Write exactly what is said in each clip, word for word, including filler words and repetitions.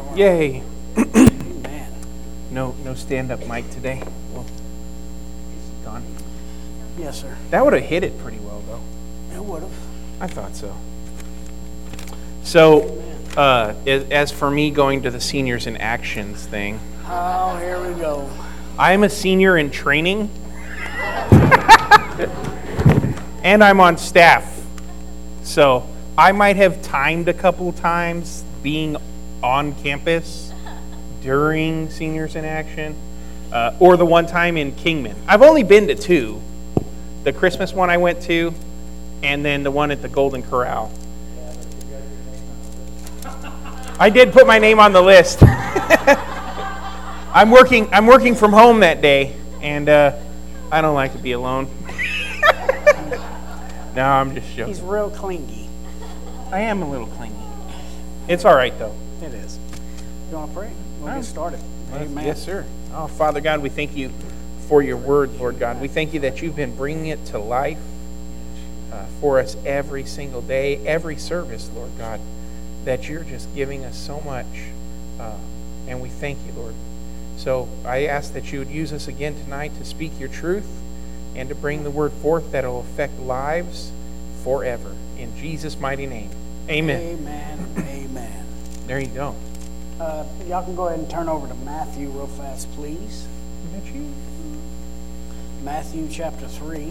Yay. Amen. No no stand-up mic today. Well, gone. Yes, sir. That would have hit it pretty well, though. It would have. I thought so. So, uh, as, as for me going to the Seniors in Actions thing, Oh, here we go. I'm a senior in training, and I'm on staff. So I might have timed a couple times being on campus during Seniors in Action, uh, or the one time in Kingman. I've only been to two. The Christmas one I went to, and then the one at the Golden Corral. I did put my name on the list. I'm working. I'm working from home that day, and uh, I don't like to be alone. No, I'm just joking. He's real clingy. I am a little clingy. It's all right though. It is. You want to pray? We'll Oh. get started. Amen. Yes, sir. Oh, Father God, we thank you for your word, Lord God. We thank you that you've been bringing it to life uh, for us every single day, every service, Lord God, that you're just giving us so much, uh, and we thank you, Lord. So I ask that you would use us again tonight to speak your truth and to bring the word forth that will affect lives forever. In Jesus' mighty name, amen. Amen. Amen. There you go. Uh, y'all can go ahead and turn over to Matthew real fast, please. Isn't that you? Matthew chapter three.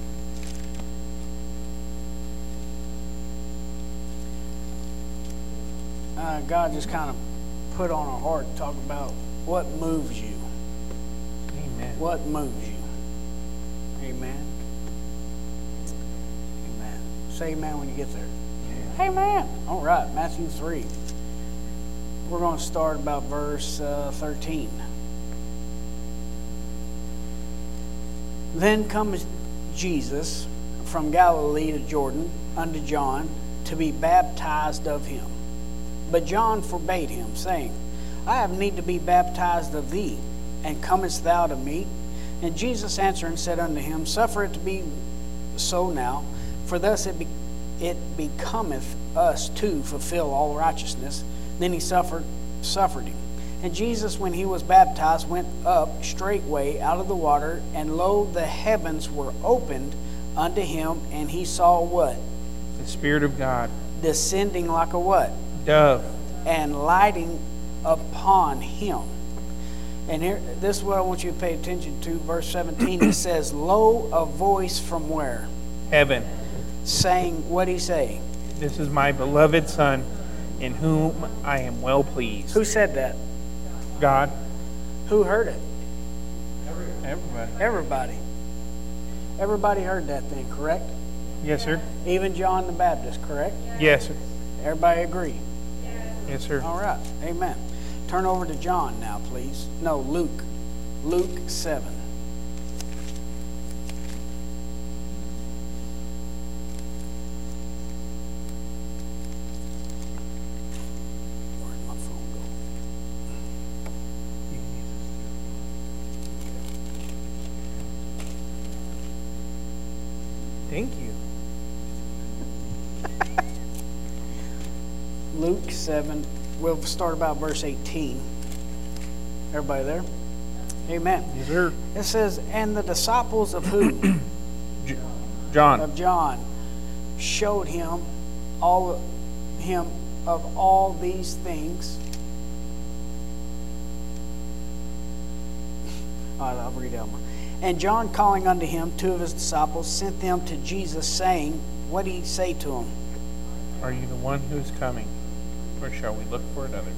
Uh, God just kind of put on our heart to talk about what moves you. Amen. What moves you? Amen. Amen. Say amen when you get there. Yeah. Amen. All right, Matthew three. We're going to start about verse uh, thirteen. Then comes Jesus from Galilee to Jordan unto John to be baptized of him. But John forbade him, saying, I have need to be baptized of thee, and comest thou to me? And Jesus answering said unto him, Suffer it to be so now, for thus it, be, it becometh us to fulfill all righteousness. Then he suffered, suffered him. And Jesus, when he was baptized, went up straightway out of the water, and lo, the heavens were opened unto him, and he saw what? The Spirit of God. Descending like a what? Dove. And lighting upon him. And here, this is what I want you to pay attention to. Verse seventeen, it says, Lo, a voice from where? Heaven. Saying, what did he say? This is my beloved Son, in whom I am well pleased. Who said that? God. Who heard it? Everybody. Everybody. Everybody heard that thing, correct? Yes, sir. Even John the Baptist, correct? Yes, sir. Everybody agree? Yes, sir. All right. Amen. Turn over to John now, please. No, Luke. Luke seven. Where'd my phone go? Thank you. Luke seven. We'll start about verse eighteen. Everybody there? Amen. Yes, sir. It says, and the disciples of who? J- John. Of John showed him all him of all these things. All right, I'll read out more. And John, calling unto him two of his disciples, sent them to Jesus, saying, what did he say to them? Are you the one who's coming, or shall we look for another?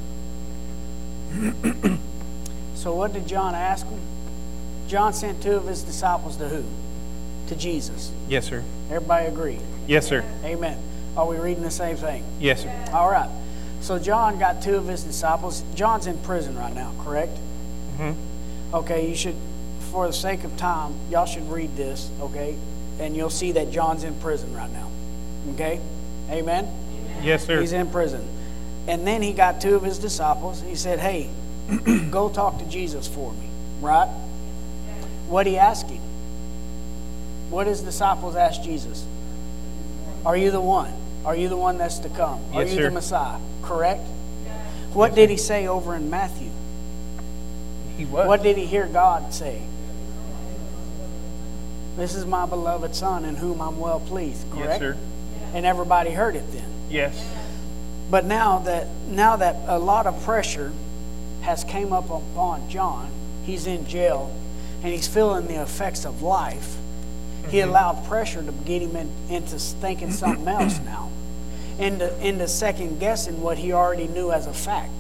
So what did John ask them? John sent two of his disciples to who? To Jesus. Yes, sir. Everybody agree? Yes, sir. Amen. Are we reading the same thing? Yes, sir. All right. So John got two of his disciples. John's in prison right now, correct? Mm-hmm. Okay, you should, for the sake of time, y'all should read this, okay? And you'll see that John's in prison right now. Okay? Amen? Yes, sir. He's in prison. And then he got two of his disciples. He said, hey, go talk to Jesus for me. Right? What did he ask him? What his disciples asked Jesus? Are you the one? Are you the one that's to come? Are Yes, you sir. the Messiah? Correct? What Yes, did sir. he say over in Matthew? He was. What did he hear God say? This is my beloved Son in whom I'm well pleased, correct? Yes, sir. And everybody heard it then. Yes. But now that now that a lot of pressure has came up upon John, he's in jail and he's feeling the effects of life. He Mm-hmm. allowed pressure to get him in, into thinking something else now, into into second guessing what he already knew as a fact,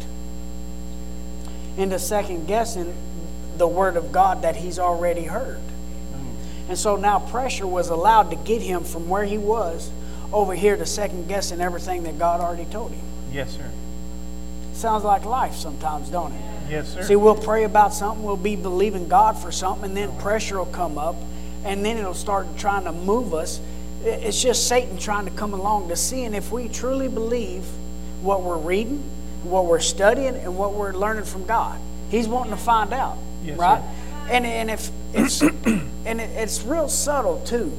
into second guessing the word of God that he's already heard. And so now pressure was allowed to get him from where he was over here to second guessing everything that God already told him. Yes, sir. Sounds like life sometimes, don't it? Yes, sir. See, we'll pray about something, we'll be believing God for something, and then pressure will come up, and then it'll start trying to move us. It's just Satan trying to come along to seeing if we truly believe what we're reading, what we're studying, and what we're learning from God. He's wanting to find out, Yes, right? sir. And and if it's and it, it's real subtle too.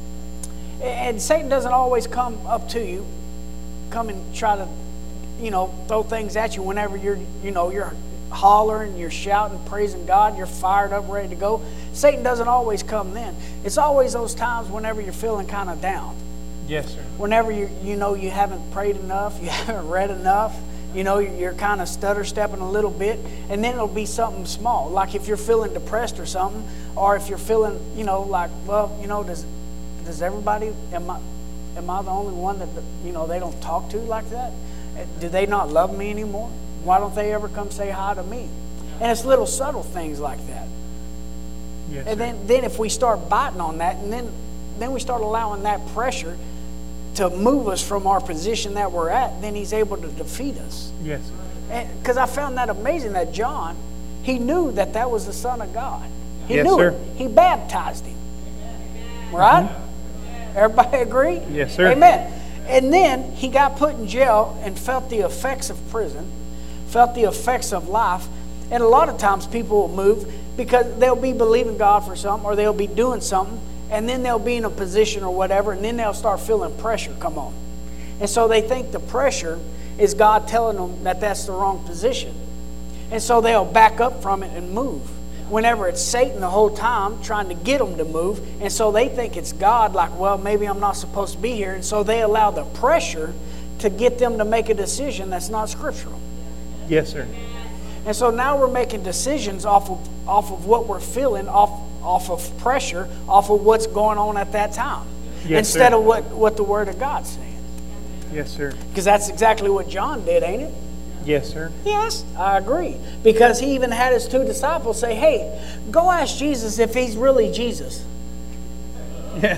And Satan doesn't always come up to you, come and try to, you know, throw things at you whenever you're, you know, you're hollering, you're shouting, praising God, you're fired up, ready to go. Satan doesn't always come then. It's always those times whenever you're feeling kind of down. Yes, sir. Whenever you you know you haven't prayed enough, you haven't read enough, you know, you're kind of stutter stepping a little bit, and then it'll be something small. Like if you're feeling depressed or something, or if you're feeling, you know, like, well, you know, does does everybody, am I am I the only one that, you know, they don't talk to like that? Do they not love me anymore? Why don't they ever come say hi to me? And it's little subtle things like that. Yes, And sir. then, then if we start biting on that, and then, then we start allowing that pressure to move us from our position that we're at, then he's able to defeat us. Yes, sir. Because I found that amazing that John, he knew that that was the Son of God. He Yes, knew sir. it. He baptized him. Right? Everybody agree? Yes, sir. Amen. And then he got put in jail and felt the effects of prison, felt the effects of life. And a lot of times people will move because they'll be believing God for something, or they'll be doing something, and then they'll be in a position or whatever, and then they'll start feeling pressure come on. And so they think the pressure is God telling them that that's the wrong position. And so they'll back up from it and move. Whenever it's Satan the whole time trying to get them to move. And so they think it's God, like, well, maybe I'm not supposed to be here. And so they allow the pressure to get them to make a decision that's not scriptural. Yes, sir. And so now we're making decisions off of off of what we're feeling, off off of pressure, off of what's going on at that time. Yes, instead sir. of what, what the Word of God's saying. Yes, sir. Because that's exactly what John did, ain't it? Yes, sir. Yes, I agree. Because he even had his two disciples say, hey, go ask Jesus if he's really Jesus. Yeah.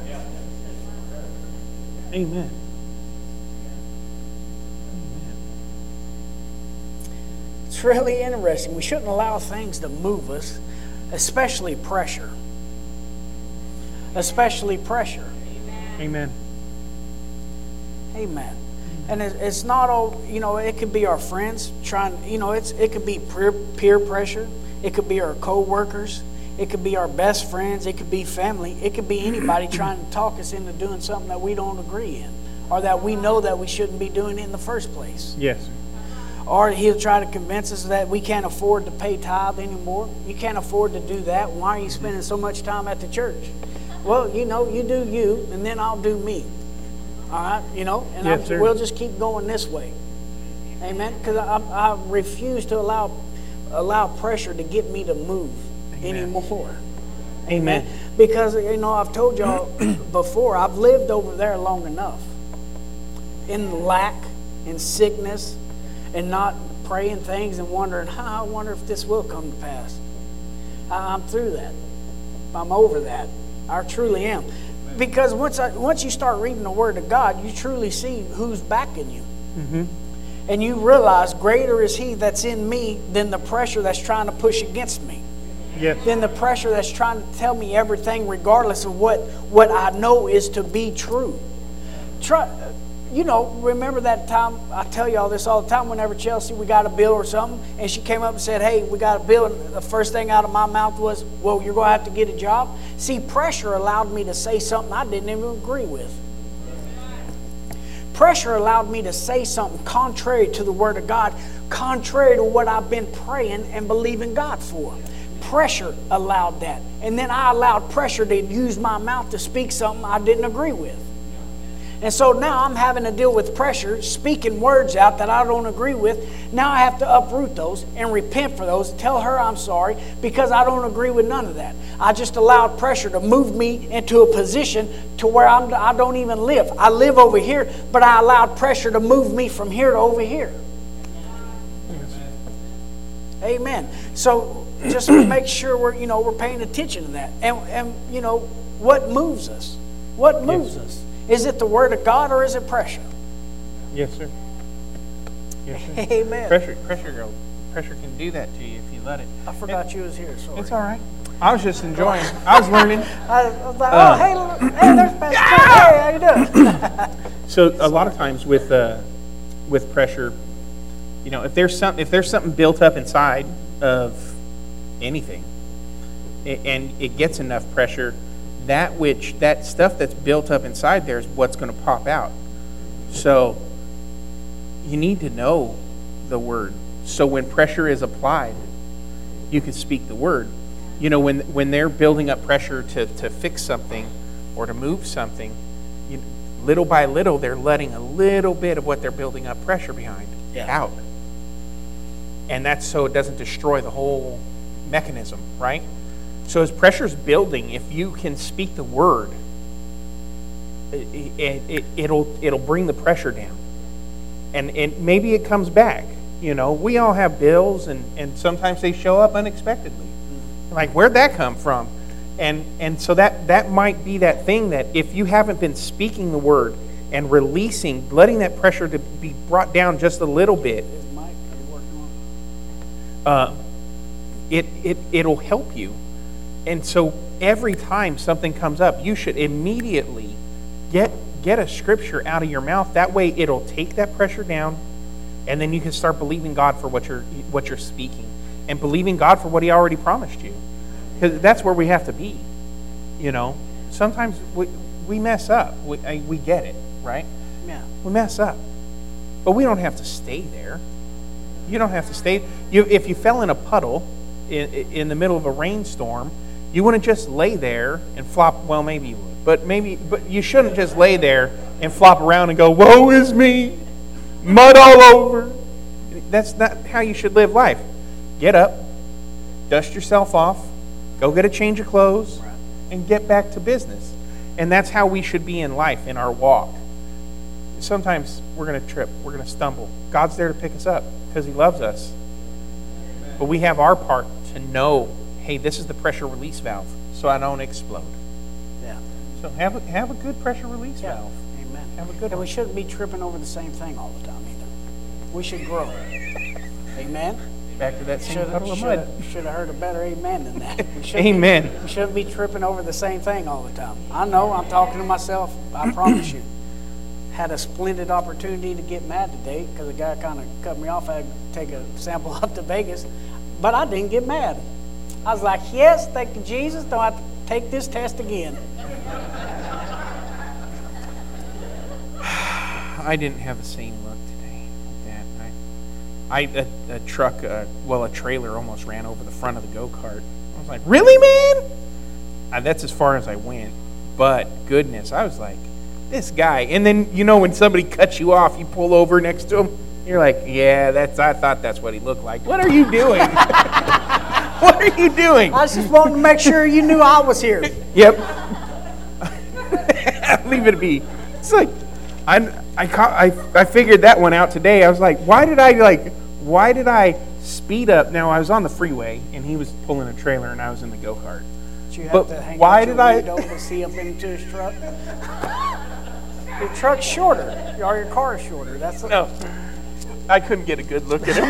Amen. It's really interesting. We shouldn't allow things to move us, especially pressure. Especially pressure. Amen. Amen. And it's not all, you know, it could be our friends trying, you know, it's it could be peer, peer pressure. It could be our co-workers. It could be our best friends. It could be family. It could be anybody trying to talk us into doing something that we don't agree in, or that we know that we shouldn't be doing in the first place. Yes, sir. Or he'll try to convince us that we can't afford to pay tithe anymore. You can't afford to do that. Why are you spending so much time at the church? Well, you know, you do you, and then I'll do me. All right, you know, and Yes, I, sir. we'll just keep going this way. Amen. Because I, I refuse to allow allow pressure to get me to move Amen. anymore. Amen. Because, you know, I've told y'all before, I've lived over there long enough in lack, in sickness, and not praying things and wondering, huh, I wonder if this will come to pass. I, I'm through that. I'm over that. I truly am. Because once I, once you start reading the Word of God, you truly see who's backing you. Mm-hmm. And you realize greater is He that's in me than the pressure that's trying to push against me. Yes. Than the pressure that's trying to tell me everything regardless of what, what I know is to be true. Try, you know, remember that time, I tell y'all this all the time, whenever Chelsea, we got a bill or something, and she came up and said, hey, we got a bill, and the first thing out of my mouth was, well, you're going to have to get a job. See, pressure allowed me to say something I didn't even agree with. Pressure allowed me to say something contrary to the Word of God, contrary to what I've been praying and believing God for. Pressure allowed that. And then I allowed pressure to use my mouth to speak something I didn't agree with. And so now I'm having to deal with pressure, speaking words out that I don't agree with. Now I have to uproot those and repent for those, tell her I'm sorry, because I don't agree with none of that. I just allowed pressure to move me into a position to where I'm, I don't even live. I live over here, but I allowed pressure to move me from here to over here. Amen. So just make sure we're, you know, we're paying attention to that. And, and you know, what moves us? What moves yes. us? Is it the Word of God or is it pressure? Yes, sir. Yes, sir. Amen. Pressure, pressure, pressure can do that to you if you let it. I forgot it, you was here. Sorry. It's all right. I was just enjoying. I was learning. I was like, uh, oh, hey, hey, there's Pastor Ted. Hey, how you doing? So a lot of times with uh, with pressure, you know, if there's some if there's something built up inside of anything, and it gets enough pressure, that which that stuff that's built up inside there is what's going to pop out. So you need to know the Word. So when pressure is applied, you can speak the Word. You know, when when they're building up pressure to, to fix something or to move something, you, little by little, they're letting a little bit of what they're building up pressure behind yeah. out. And that's so it doesn't destroy the whole mechanism, right? So as pressure's building, if you can speak the Word, it, it, it, it'll it'll bring the pressure down. And, and maybe it comes back. You know, we all have bills, and, and sometimes they show up unexpectedly. Like, where'd that come from? And and so that, that might be that thing that if you haven't been speaking the Word and releasing, letting that pressure to be brought down just a little bit, Mike, are you working on? Uh, it, it, it'll help you. And so every time something comes up, you should immediately get get a scripture out of your mouth. That way it'll take that pressure down, and then you can start believing God for what you're what you're speaking, and believing God for what He already promised you. Because that's where we have to be. You know, sometimes we we mess up. We I, we get it, right? Yeah. We mess up, but we don't have to stay there. You don't have to stay. You if you fell in a puddle in in the middle of a rainstorm, you wouldn't just lay there and flop. Well, maybe you would, but maybe, but you shouldn't just lay there and flop around and go, "Woe is me, mud all over." That's not how you should live life. Get up, dust yourself off, go get a change of clothes, and get back to business. And that's how we should be in life, in our walk. Sometimes we're going to trip, we're going to stumble. God's there to pick us up because He loves us. But we have our part to know, hey, this is the pressure release valve, so I don't explode. Yeah. So have a, have a good pressure release yeah. valve. Amen. Have a good and one. we shouldn't be tripping over the same thing all the time either. We should grow. Amen. Back to that same should puddle of should mud. Should have heard a better amen than that. We shouldn't Amen. Be, we shouldn't be tripping over the same thing all the time. I know. I'm talking to myself. I promise you. Had a splendid opportunity to get mad today because the guy kind of cut me off. I had to take a sample up to Vegas, but I didn't get mad. I was like, yes, thank you, Jesus. Don't have to take this test again. I didn't have the same luck today with that. I, I a, a truck, uh, well, a trailer almost ran over the front of the go-kart. I was like, really, man? Uh, that's as far as I went. But goodness, I was like, this guy. And then, you know, when somebody cuts you off, you pull over next to him. You're like, yeah, that's. I thought that's what he looked like. What are you doing? What are you doing? I was just wanting to make sure you knew I was here. Yep. Leave it be. It's like, I, I, I, I figured that one out today. I was like, why did I like, why did I speed up? Now I was on the freeway and he was pulling a trailer and I was in the go-kart. Did you have but to hang why out did your I? window to see up into his truck? Your truck's shorter, or your car is shorter. That's a, no. I couldn't get a good look at him.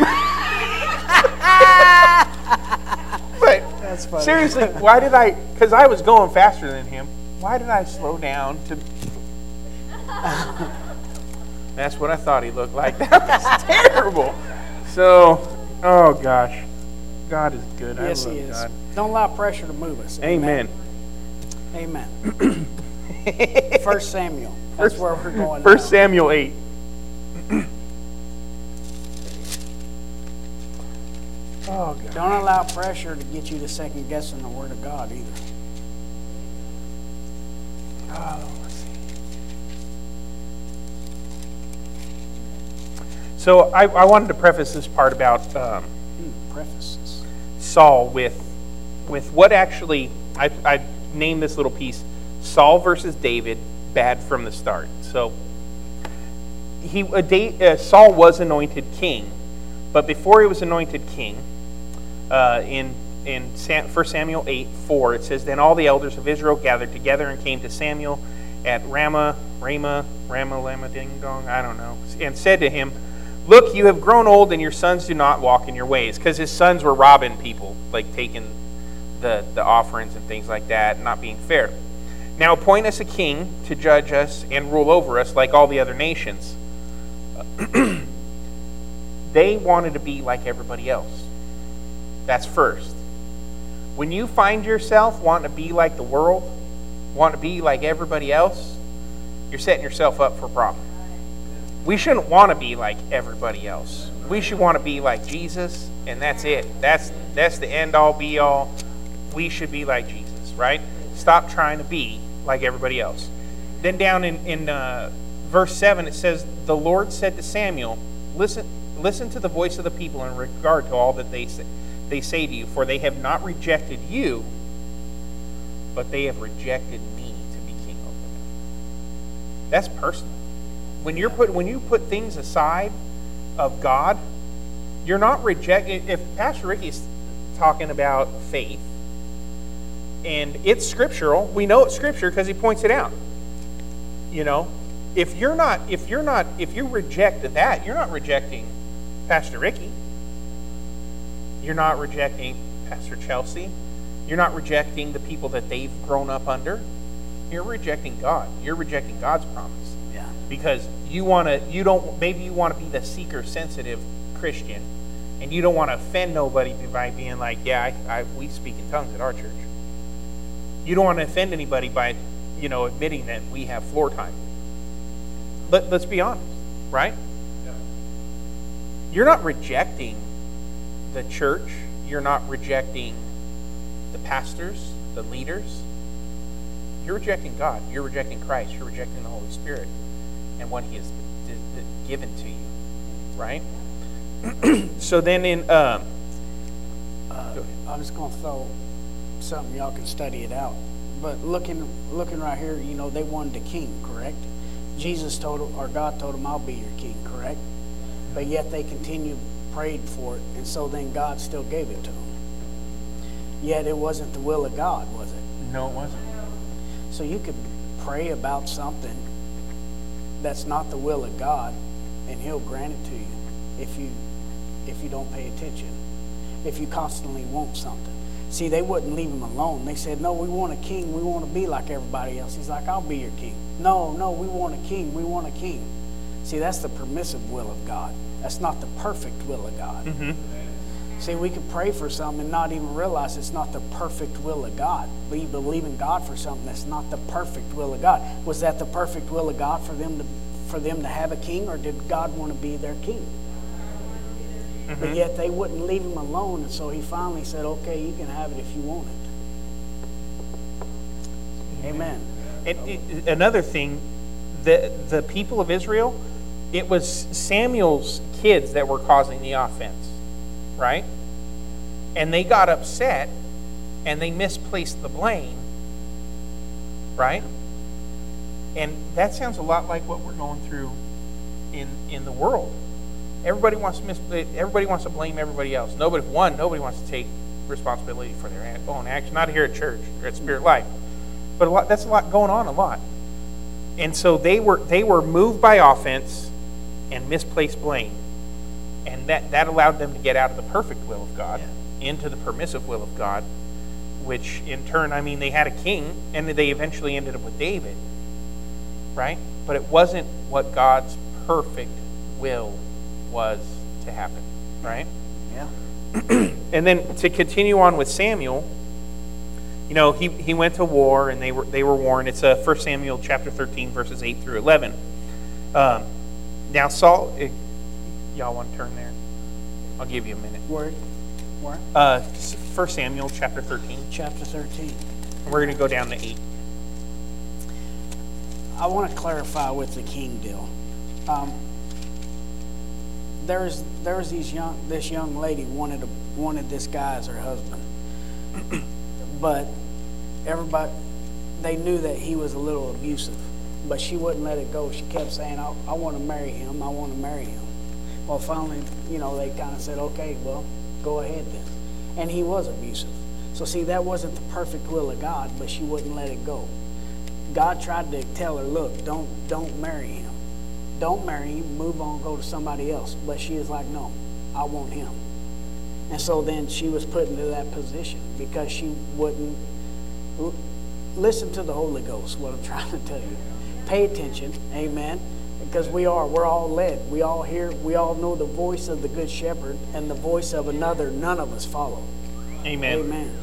But that's funny. Seriously, why did I? Because I was going faster than him. Why did I slow down to? That's what I thought he looked like. That was terrible. So, oh gosh, God is good. Yes, I love He is. God. Don't allow pressure to move us. Amen. Amen. Amen. First Samuel. That's where we're going. First Samuel eight. Oh, God. Don't allow pressure to get you to second guessing the Word of God either. Oh, let's see. So I, I wanted to preface this part about um, Hmm, prefaces. Saul with with what actually I, I named this little piece Saul versus David, bad from the start. So he a day, uh, Saul was anointed king, but before he was anointed king, uh, in in Sam, First Samuel eight four, it says, "Then all the elders of Israel gathered together and came to Samuel at Ramah, Ramah, Ramah, Lama, Ding Dong, I don't know, and said to him, 'Look, you have grown old, and your sons do not walk in your ways,'" because his sons were robbing people, like taking the the offerings and things like that, not being fair. "Now appoint us a king to judge us and rule over us like all the other nations." They wanted to be like everybody else. That's first. When you find yourself wanting to be like the world, wanting to be like everybody else, you're setting yourself up for a problem. We shouldn't want to be like everybody else. We should want to be like Jesus, and that's it. That's that's the end all be all. We should be like Jesus, right? Stop trying to be like everybody else. Then down in, in uh, verse seven, it says, "The Lord said to Samuel, listen, listen to the voice of the people in regard to all that they say, they say to you, for they have not rejected you, but they have rejected me to be king over them." That's personal. When you're put when you put things aside of God, you're not rejecting. If Pastor Ricky's talking about faith, and it's scriptural, we know it's scripture because he points it out. You know, if you're not, if you're not, if you reject that, you're not rejecting Pastor Ricky. You're not rejecting Pastor Chelsea. You're not rejecting the people that they've grown up under. You're rejecting God. You're rejecting God's promise. Yeah. Because you want to, you don't, maybe you want to be the seeker-sensitive Christian, and you don't want to offend nobody by being like, yeah, I, I, we speak in tongues at our church. You don't want to offend anybody by, you know, admitting that we have floor time. Let, let's be honest, right? Yeah. You're not rejecting the church. You're not rejecting the pastors, the leaders. You're rejecting God. You're rejecting Christ. You're rejecting the Holy Spirit and what He has d- d- given to you, right? So then in... Um, uh, I'm just going to throw something, y'all can study it out. But looking looking right here, you know, they wanted a king, correct? Jesus told them, or God told them, "I'll be your king," correct? But yet they continued, prayed for it, and so then God still gave it to them. Yet it wasn't the will of God, was it? No, it wasn't. So you could pray about something that's not the will of God, and He'll grant it to you if you if you don't pay attention, if you constantly want something. See, they wouldn't leave Him alone. They said, "No, we want a king. We want to be like everybody else." He's like, "I'll be your king." No, no, we want a king. We want a king. See, that's the permissive will of God. That's not the perfect will of God. Mm-hmm. See, we could pray for something and not even realize it's not the perfect will of God. We believe in God for something that's not the perfect will of God. Was that the perfect will of God for them to for them to have a king, or did God want to be their king? Mm-hmm. But yet they wouldn't leave Him alone, and so He finally said, "Okay, you can have it if you want it." Amen. And it, another thing, the the people of Israel, it was Samuel's kids that were causing the offense, right? And they got upset, and they misplaced the blame, right? And that sounds a lot like what we're going through in in the world. Everybody wants to mis- everybody wants to blame everybody else. Nobody, one, nobody wants to take responsibility for their own action. Not here at church or at Spirit Life, but a lot. That's a lot going on. A lot. And so they were they were moved by offense and misplaced blame, and that that allowed them to get out of the perfect will of God yeah. into the permissive will of God, which in turn, I mean, they had a king, and they eventually ended up with David, right? But it wasn't what God's perfect will was to happen, right? Yeah. And then to continue on with Samuel, You know, he, he went to war, and they were they were warned. It's uh, First Samuel chapter thirteen, verses eight through eleven. Um, now Saul, it, y'all want to turn there? I'll give you a minute. Where? Where? Uh, First Samuel chapter thirteen. Chapter thirteen. And we're going to go down to eight. I want to clarify with the king deal. Um, there's there's these young this young lady wanted a, wanted this guy as her husband, but everybody they knew that he was a little abusive, but she wouldn't let it go. She kept saying, "I, I want to marry him. I want to marry him." Well, finally, you know, they kind of said, "Okay, well, go ahead then." And he was abusive. So see, that wasn't the perfect will of God, but she wouldn't let it go. God tried to tell her, "Look, don't don't marry him. Don't marry him. Move on, go to somebody else." But she is like, "No, I want him." And so then she was put into that position because she wouldn't l- listen to the Holy Ghost. What I'm trying to tell you, pay attention, amen. Because we are, we're all led. We all hear, we all know the voice of the Good Shepherd, and the voice of another, none of us follow. Amen. Amen.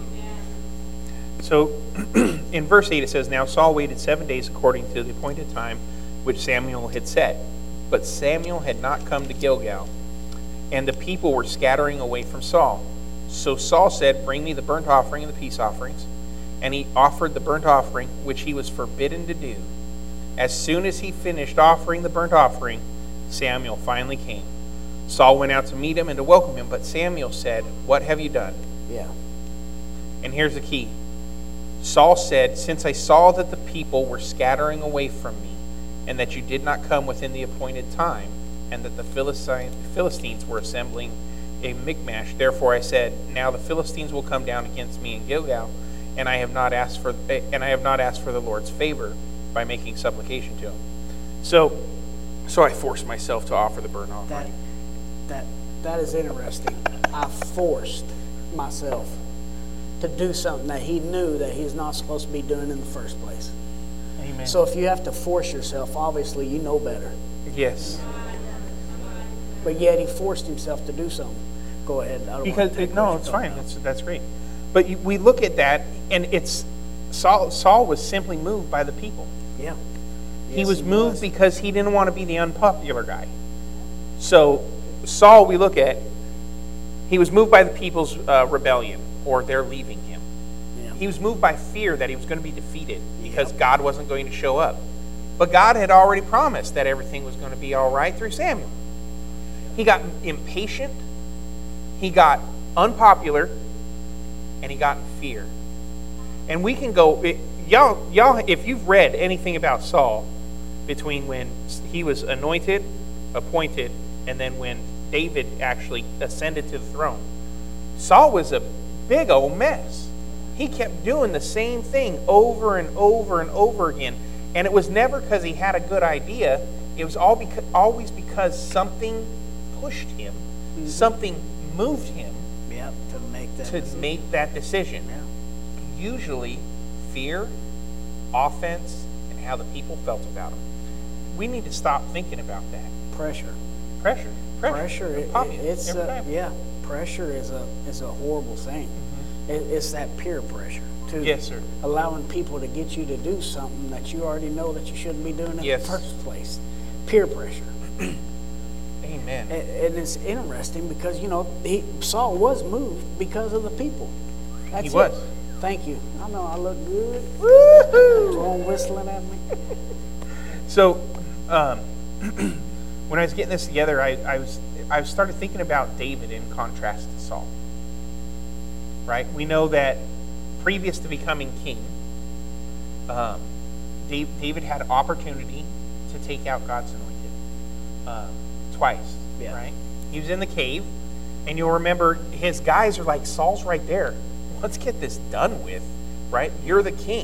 So in verse eight it says, "Now Saul waited seven days according to the appointed time which Samuel had set. But Samuel had not come to Gilgal, and the people were scattering away from Saul. So Saul said, 'Bring me the burnt offering and the peace offerings.' And he offered the burnt offering, which he was forbidden to do. As soon as he finished offering the burnt offering, Samuel finally came. Saul went out to meet him and to welcome him, but Samuel said, 'What have you done?' Yeah. And here's the key. Saul said, 'Since I saw that the people were scattering away from me, and that you did not come within the appointed time, and that the Philistines were assembling a Michmash, therefore I said, now the Philistines will come down against me in Gilgal, and I have not asked for and I have not asked for the Lord's favor by making supplication to him.' So, so I forced myself to offer the burnt offering." That, that, that is interesting. I forced myself to do something that he knew that he's not supposed to be doing in the first place. Amen. So if you have to force yourself, obviously you know better. Yes. But yet he forced himself to do something. Go ahead. I don't Because want to take it, no, what it's you're talking fine. about. That's that's great. But you, we look at that, and it's Saul. Saul was simply moved by the people. Yeah. He Yes, was moved was. because he didn't want to be the unpopular guy. So Saul, we look at, he was moved by the people's uh, rebellion, or their leaving him. Yeah. He was moved by fear that he was going to be defeated because Yep. God wasn't going to show up. But God had already promised that everything was going to be all right through Samuel. He got impatient, he got unpopular, and he got in fear. And we can go, it, y'all, y'all, if you've read anything about Saul, between when he was anointed, appointed, and then when David actually ascended to the throne, Saul was a big old mess. He kept doing the same thing over and over and over again. And it was never because he had a good idea. It was all because, always because something pushed him, mm-hmm. something moved him Yep, to make that to decision. make that decision. Yeah. Usually fear, offense, and how the people felt about him. We need to stop thinking about that. Pressure. Pressure. Pressure. Pressure. It, Pop you it, it's every a, time. yeah. Pressure is a is a horrible thing. Mm-hmm. It, it's that peer pressure too. Yes, sir. Allowing people to get you to do something that you already know that you shouldn't be doing in Yes. the first place. Peer pressure. Amen. And, and it's interesting because you know he, Saul was moved because of the people. That's He it. was. Thank you. I know I look good. Woo-hoo! Someone whistling at me. So, um, when I was getting this together, I, I was I started thinking about David in contrast to Saul. Right? We know that previous to becoming king, um, Dave, David had opportunity to take out God's anointed um, twice. Yeah. Right? He was in the cave, and you'll remember his guys are like, Saul's right there. Let's get this done with. Right? You're the king.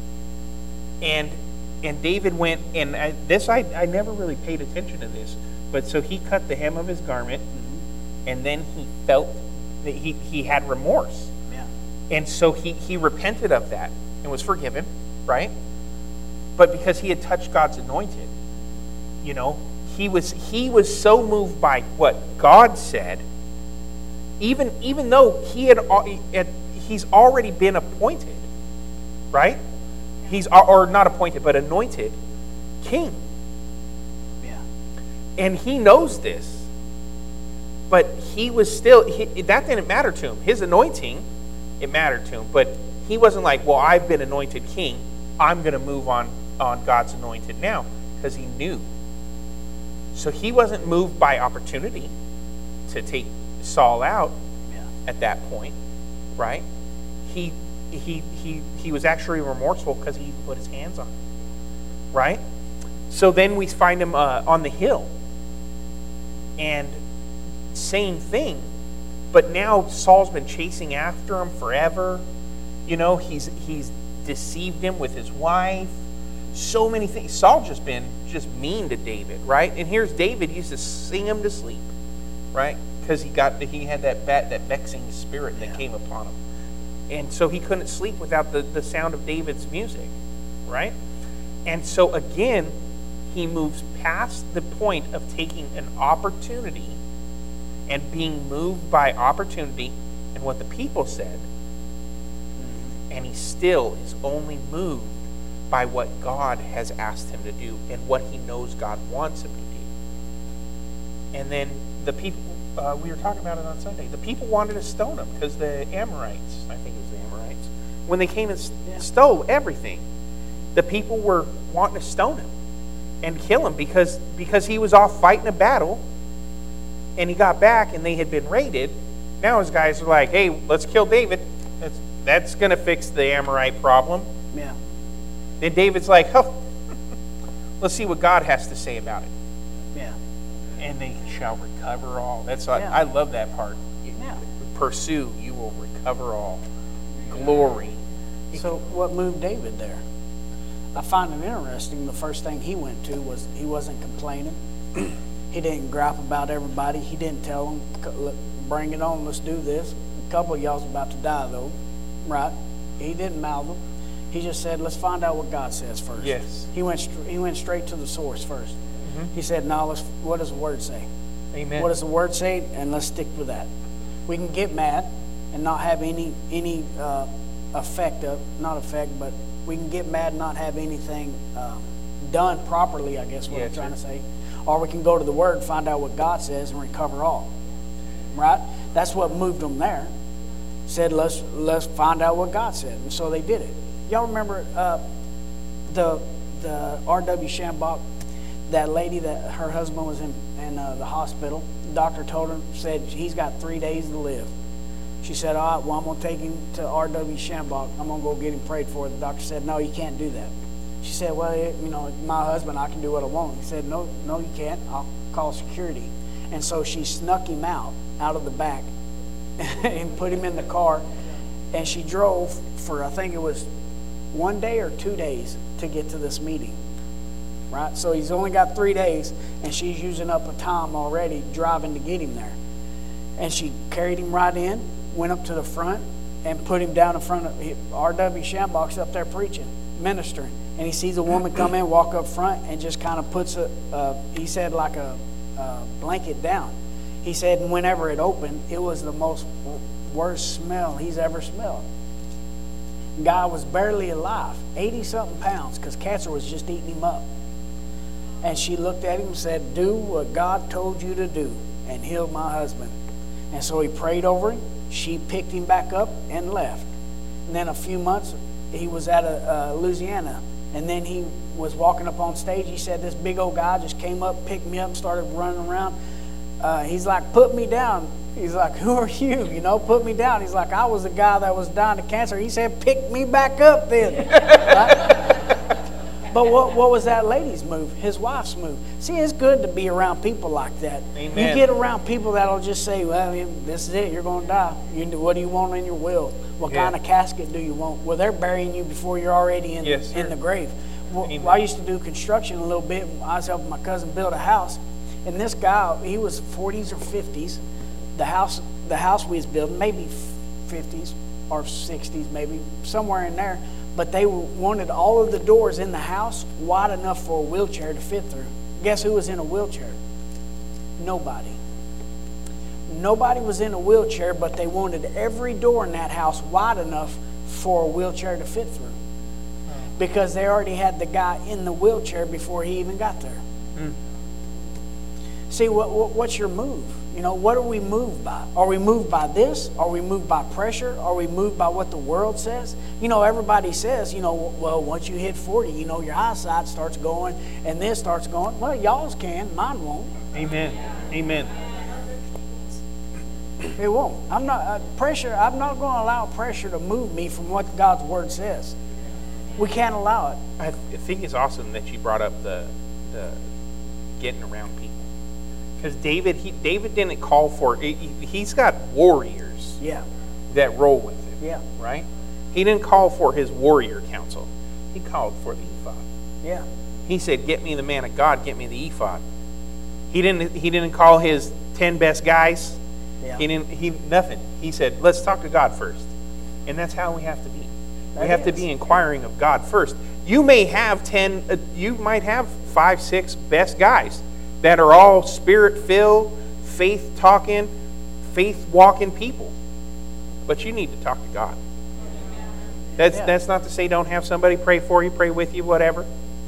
And and David went, and I, this I, I never really paid attention to this, but so he cut the hem of his garment, mm-hmm. and then he felt that he, he had remorse. Yeah. And so he, he repented of that and was forgiven, right? But because he had touched God's anointed, you know, he was he was so moved by what God said, even even though he had, had he's already been appointed, right? He's, or not appointed, but anointed king. Yeah. And he knows this. But he was still, he, that didn't matter to him. His anointing, it mattered to him. But he wasn't like, well, I've been anointed king. I'm going to move on, on God's anointed now. Because he knew. So he wasn't moved by opportunity to take Saul out Yeah. at that point, right? He he he he was actually remorseful because he put his hands on him, right? So then we find him uh, on the hill, and same thing, but now Saul's been chasing after him forever. You know, he's he's deceived him with his wife. So many things. Saul just been just mean to David, right? And here's David used to sing him to sleep, right? Because he got he had that bat, that vexing spirit that Yeah. came upon him, and so he couldn't sleep without the, the sound of David's music, right? And so again, he moves past the point of taking an opportunity and being moved by opportunity and what the people said, and he still is only moved by what God has asked him to do and what he knows God wants him to do. And then the people, uh, we were talking about it on Sunday, the people wanted to stone him because the Amorites, I think it was the Amorites, when they came and st- stole everything, the people were wanting to stone him and kill him because, because he was off fighting a battle and he got back and they had been raided. Now his guys are like, hey, let's kill David. That's, that's going to fix the Amorite problem. Yeah. Then David's like, oh, let's see what God has to say about it. Yeah. And they shall recover all. That's I, Yeah. I love that part. Yeah. Pursue, you will recover all. Glory. So what moved David there? I find it interesting. The first thing he went to was he wasn't complaining. He didn't gripe about everybody. He didn't tell them, bring it on, let's do this. A couple of y'all's about to die though, right? He didn't mouth them. He just said, let's find out what God says first. Yes. He went str- he went straight to the source first. Mm-hmm. He said, no, let's, what does the word say? Amen. What does the word say? And let's stick with that. We can get mad and not have any any uh, effect of, not effect, but we can get mad and not have anything um, done properly, I guess what Yeah, I'm trying true. to say. Or we can go to the word and find out what God says and recover all. Right? That's what moved them there. Said, let's let's find out what God said. And so they did it. Y'all remember uh, the the R W Shambach, that lady that her husband was in, in uh, the hospital. The doctor told her, said he's got three days to live. She said, all right, well, I'm going to take him to R W Shambach. I'm going to go get him prayed for. The doctor said, no, you can't do that. She said, well, you know, my husband, I can do what I want. He said, no, no, you can't. I'll call security. And so she snuck him out, out of the back and put him in the car. And she drove for, I think it was one day or two days to get to this meeting. Right? So he's only got three days, and she's using up a time already driving to get him there. And she carried him right in, went up to the front, and put him down in front of R W Shambach's up there preaching, ministering. And he sees a woman come in, walk up front, and just kind of puts a, uh, he said, like a, a blanket down. He said, and whenever it opened, it was the most worst smell he's ever smelled. Guy was barely alive, eighty-something pounds, because cancer was just eating him up. And she looked at him and said, do what God told you to do, and healed my husband. And so he prayed over him. She picked him back up and left. And then a few months, he was at a, uh, Louisiana. And then he was walking up on stage. He said, this big old guy just came up, picked me up, and started running around. Uh, he's like, put me down. He's like, who are you? You know, put me down. He's like, I was the guy that was dying of cancer. He said, pick me back up then. Right? But what, what was that lady's move? His wife's move. See, it's good to be around people like that. Amen. You get around people that'll just say, well, this is it. You're going to die. You, what do you want in your will? What Yeah. kind of casket do you want? Well, they're burying you before you're already in, Yes, in sir. the grave. Well, Amen. I used to do construction a little bit. I was helping my cousin build a house. And this guy, he was forties or fifties. The house, the house we was building, maybe fifties or sixties, maybe, somewhere in there. But they wanted all of the doors in the house wide enough for a wheelchair to fit through. Guess who was in a wheelchair? Nobody. Nobody was in a wheelchair, but they wanted every door in that house wide enough for a wheelchair to fit through. because they already had the guy in the wheelchair before he even got there. Mm. See, what, what what's your move? You know, what are we moved by? Are we moved by this? Are we moved by pressure? Are we moved by what the world says? You know, everybody says, you know, well, once you hit forty, you know, your eyesight starts going and this starts going. Well, y'all's can, mine won't. Amen. Amen. It won't. I'm not uh, pressure. I'm not going to allow pressure to move me from what God's word says. We can't allow it. I think it's awesome that you brought up the the getting around people, because David he David didn't call for. He, he's got warriors. Yeah. That roll with him. Yeah. Right. He didn't call for his warrior council. He called for the ephod. Yeah. He said, "Get me the man of God. Get me the ephod." He didn't. He didn't call his ten best guys. Yeah. He didn't. He nothing. He said, "Let's talk to God first," and that's how we have to be. That we have is. to be inquiring of God first. You may have ten. Uh, you might have five, six best guys that are all spirit-filled, faith-talking, faith-walking people, but you need to talk to God. That's Yeah. that's not to say don't have somebody pray for you, pray with you, whatever.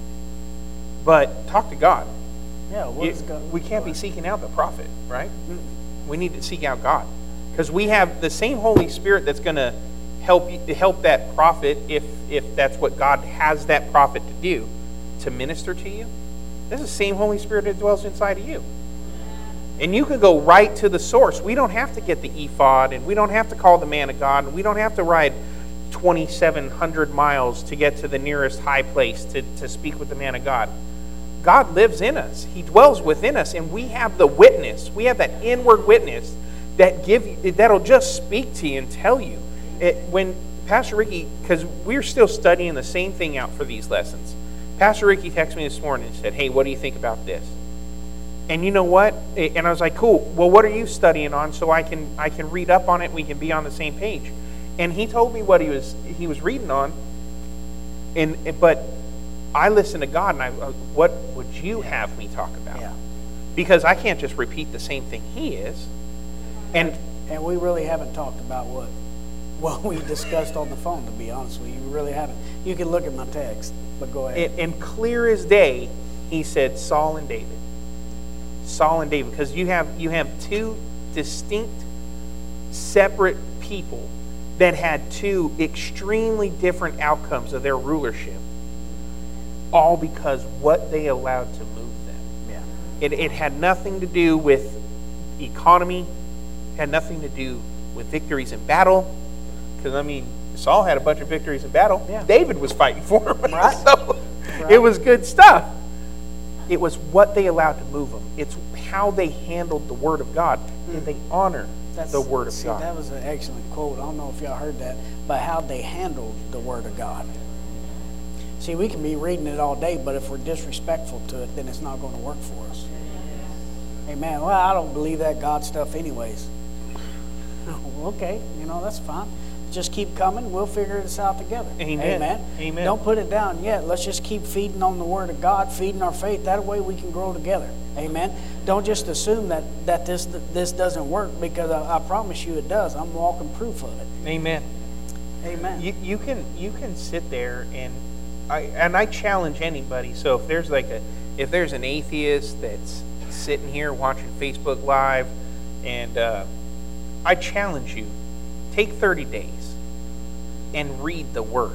But talk to God. Yeah. What You- is God? we can't be seeking out the prophet, right? We need to seek out God, because we have the same Holy Spirit that's going to help you, help that prophet, if if that's what God has that prophet to do, to minister to you. That's the same Holy Spirit that dwells inside of you, and you can go right to the source. We don't have to get the ephod, and we don't have to call the man of God, and we don't have to ride twenty-seven hundred miles to get to the nearest high place to, to speak with the man of God. God lives in us. He dwells within us, and we have the witness. We have that inward witness that give you, that'll just speak to you and tell you. It, when Pastor Ricky, because we're still studying the same thing out for these lessons, Pastor Ricky texted me this morning and said, "Hey, what do you think about this?" And you know what? And I was like, "Cool. Well, what are you studying on, so I can I can read up on it and we can be on the same page?" And he told me what he was he was reading on, and but I listened to God, and I, what would you have me talk about? Yeah. Because I can't just repeat the same thing he is. And And we really haven't talked about what what we discussed on the phone, to be honest with you. We really haven't. You can look at my text, but go ahead. and, and clear as day, he said Saul and David. Saul and David, because you have you have two distinct, separate people that had two extremely different outcomes of their rulership, all because what they allowed to move them. Yeah. It, it had nothing to do with economy, had nothing to do with victories in battle, because, I mean, Saul had a bunch of victories in battle. Yeah. David was fighting for him. Right. So Right. it was good stuff. It was what they allowed to move them. It's how they handled the Word of God. Did they honor That's, the Word of see, God? that was an excellent quote. I don't know if y'all heard that, but how they handled the Word of God. See, we can be reading it all day, but if we're disrespectful to it, then it's not going to work for us. Amen. Well, I don't believe that God stuff anyways. Okay, you know, that's fine. Just keep coming. We'll figure this out together. Amen. Amen. Amen. Don't put it down yet. Let's just keep feeding on the Word of God, feeding our faith. That way we can grow together. Amen. Don't just assume that, that this this doesn't work, because I, I promise you it does. I'm walking proof of it. Amen. Amen. You, you can you can sit there and I and I challenge anybody. So if there's like a if there's an atheist that's sitting here watching Facebook Live, and uh, I challenge you, take thirty days and read the Word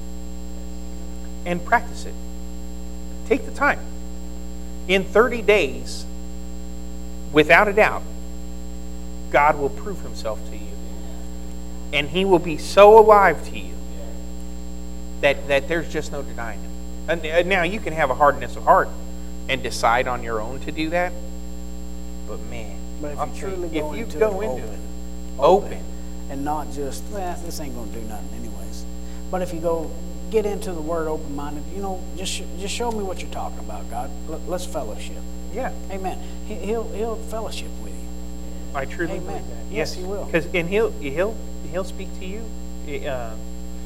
and practice it. Take the time. In thirty days, without a doubt, God will prove Himself to you. And He will be so alive to you that, that there's just no denying Him. And now you can have a hardness of heart and decide on your own to do that. But man, But if I'll you tell truly you, go if you into go it into open, it, open, open, and not just, well, this ain't going to do nothing anyways. But if you go get into the Word open-minded, you know, just sh- just show me what you're talking about, God. Let, let's fellowship. yeah, Amen. He, he'll he'll fellowship with you. I truly Amen. believe that. Yes, He will. Because and he'll he'll he'll speak to you. Uh,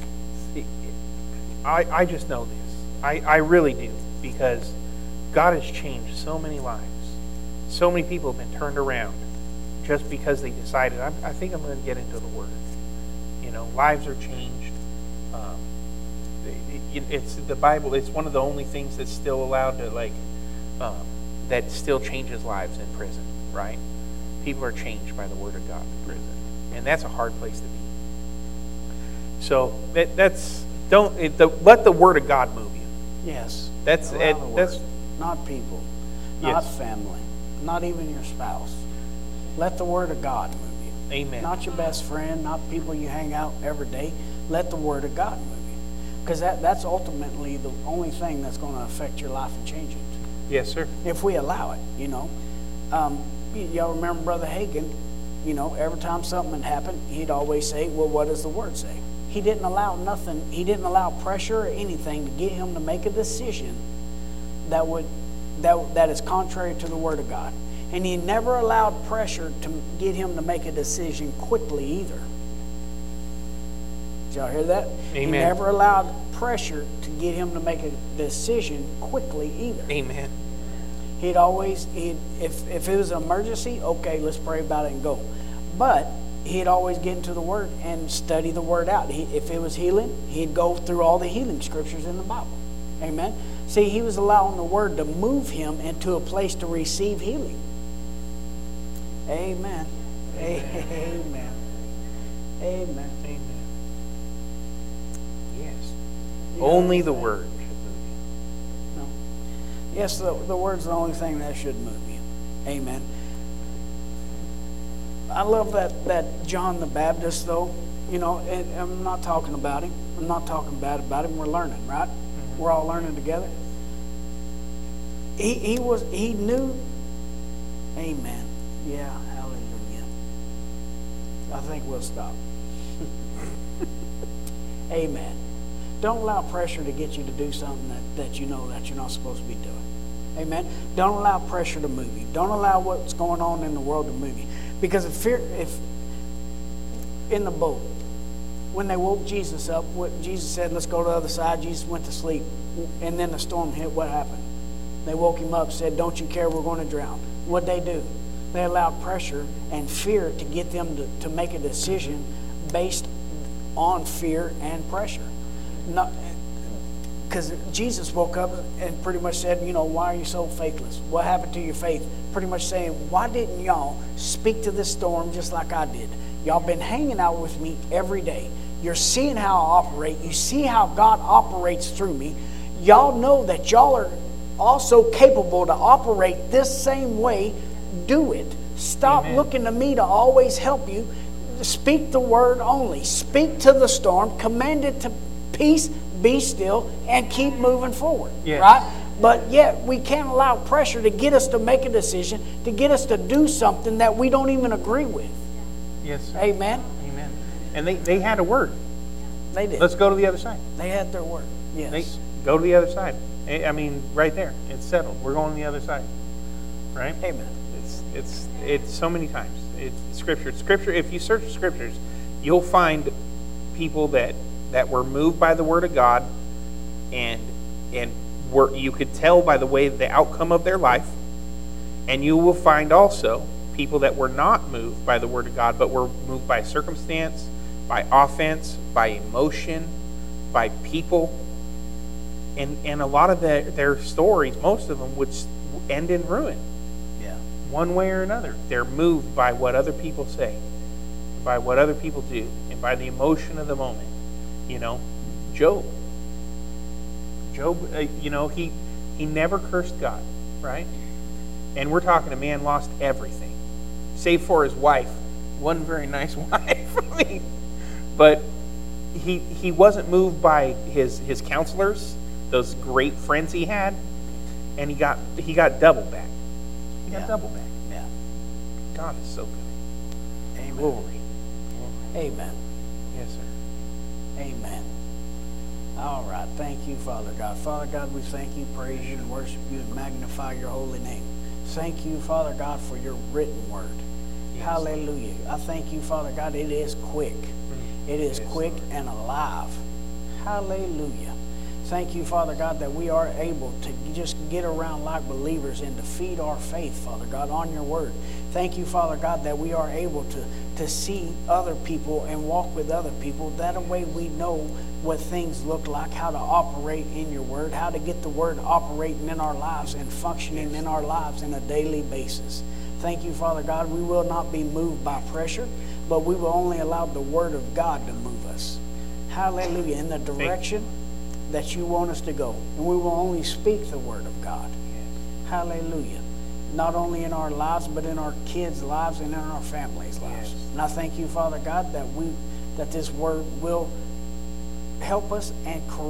I I just know this. I I really do, because God has changed so many lives. So many people have been turned around just because they decided, I, I think I'm going to get into the Word. You know, lives are changed. Um, you, it's the Bible. It's one of the only things that's still allowed to like um, that still changes lives in prison, right? People are changed by the Word of God in prison, and that's a hard place to be. So that, that's don't it, the, let the Word of God move you. Yes. That's Allow it, the that's Word. Not people, not Yes. family, not even your spouse. Let the Word of God move you. Amen. Not your best friend, not people you hang out every day. Let the Word of God move you. Because that, that's ultimately the only thing that's going to affect your life and change it. Yes, sir. If we allow it, you know. Um, y- y'all remember Brother Hagin, you know, every time something had happened, he'd always say, well, what does the Word say? He didn't allow nothing, he didn't allow pressure or anything to get him to make a decision that would that that is contrary to the Word of God. And he never allowed pressure to get him to make a decision quickly either. Did y'all hear that? He Amen. never allowed pressure to get him to make a decision quickly either. Amen. He'd always, he'd, if, if it was an emergency, okay, let's pray about it and go. But he'd always get into the Word and study the Word out. He, if it was healing, he'd go through all the healing scriptures in the Bible. Amen? See, he was allowing the Word to move him into a place to receive healing. Amen. Amen. Amen. Amen. Amen. Yes. Only the Word should move you. No. Yes, the, the Word's the only thing that should move you. Amen. I love that, that John the Baptist, though. You know, and I'm not talking about him. I'm not talking bad about him. We're learning, right? Mm-hmm. We're all learning together. He he was he knew. Amen. Yeah. Hallelujah. I think we'll stop. Amen. Don't allow pressure to get you to do something that, that you know that you're not supposed to be doing. Amen. Don't allow pressure to move you. Don't allow what's going on in the world to move you. Because if fear, if in the boat, when they woke Jesus up, what Jesus said, let's go to the other side, Jesus went to sleep. And then the storm hit, what happened? They woke him up, said, don't you care, we're going to drown. What'd they do? They allowed pressure and fear to get them to, to make a decision based on fear and pressure. Not, because Jesus woke up and pretty much said, you know, why are you so faithless? What happened to your faith? Pretty much saying, why didn't y'all speak to this storm just like I did? Y'all been hanging out with me every day. You're seeing how I operate. You see how God operates through me. Y'all know that y'all are also capable to operate this same way. Do it. Stop Amen. looking to me to always help you. Speak the word only. Speak to the storm. Command it to peace, be still, and keep moving forward. Yes. Right? But yet we can't allow pressure to get us to make a decision, to get us to do something that we don't even agree with. Yes, sir. Amen? Amen. And they, they had a word. They did. Let's go to the other side. They had their word. Yes. They, go to the other side. I I mean, right there. It's settled. We're going to the other side. Right? Amen. It's it's it's so many times. It's scripture. Scripture. If you search scriptures, you'll find people that that were moved by the word of God, and and were you could tell by the way the outcome of their life. And you will find also people that were not moved by the word of God, but were moved by circumstance, by offense, by emotion, by people. And and a lot of the, their stories, most of them would end in ruin. Yeah. One way or another. They're moved by what other people say, by what other people do, and by the emotion of the moment. You know, Job. Job, uh, you know, he he never cursed God, right? And we're talking a man lost everything, save for his wife. One very nice wife. I mean, but he he wasn't moved by his his counselors, those great friends he had, and he got he got double back. He got Yeah. double back. Yeah. God is so good. Amen. Glory. Amen. Yes, sir. Amen. All right. Thank you, Father God. Father God, we thank you, praise you, and worship you, and magnify your holy name. Thank you, Father God, for your written word. Yes. Hallelujah. I thank you, Father God, it is quick. It is Yes, quick Lord. and alive. Hallelujah. Thank you, Father God, that we are able to just get around like believers and to feed our faith, Father God, on your word. Thank you, Father God, that we are able to, to see other people and walk with other people. That way we know what things look like, how to operate in your word, how to get the word operating in our lives and functioning in our lives on a daily basis. Thank you, Father God. We will not be moved by pressure, but we will only allow the word of God to move us. Hallelujah. In the direction that you want us to go. And we will only speak the word of God. Hallelujah. Not only in our lives, but in our kids' lives and in our families' lives. Yes. And I thank you, Father God, that we that this word will help us and correct